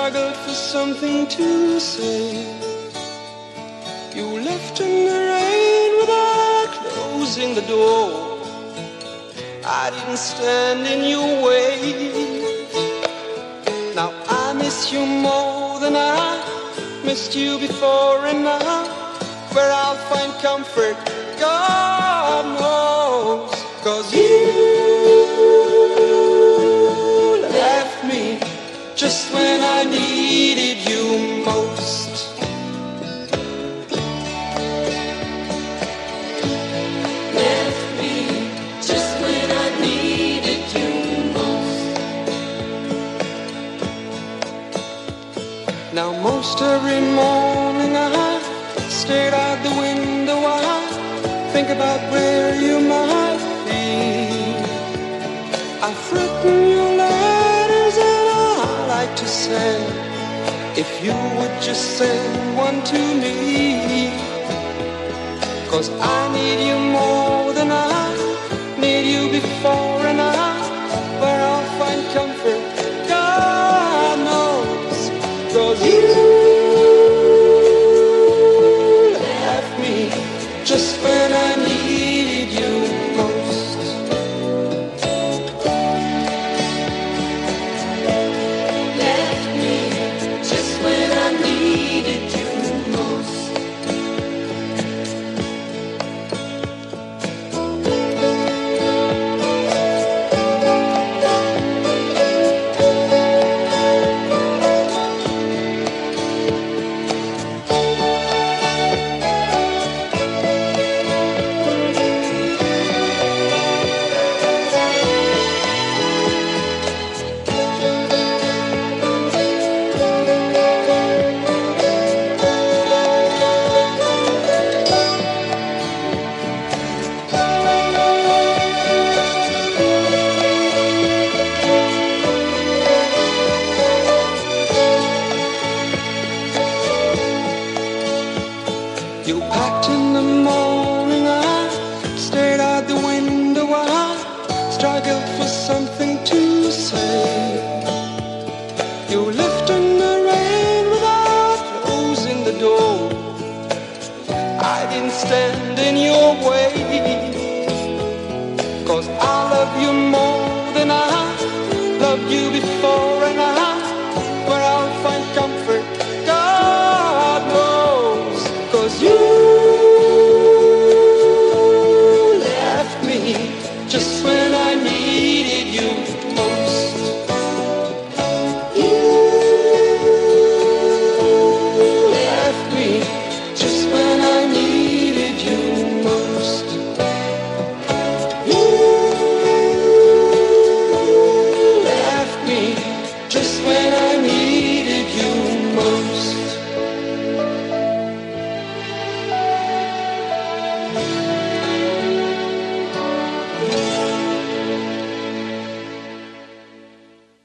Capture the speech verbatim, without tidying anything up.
struggled for something to say. You left in the rain without closing the door. I didn't stand in your way. Now I miss you more than I missed you before, and now where I'll find comfort, God knows. 'Cause you left me just when I needed you most. Left me just when I needed you most. Now most every morning I stare out the window, I think about where you might be. I've written you letters and I like to say, if you would just send one to me. 'Cause I need you more than I need you before, and I, where I'll find comfort, God knows. 'Cause you left me just when I needed you most. Left me just when I needed you most. You packed in the morning, I stared out the window, I struggled for something to say. You left in the rain without closing the door. I didn't stand in your way.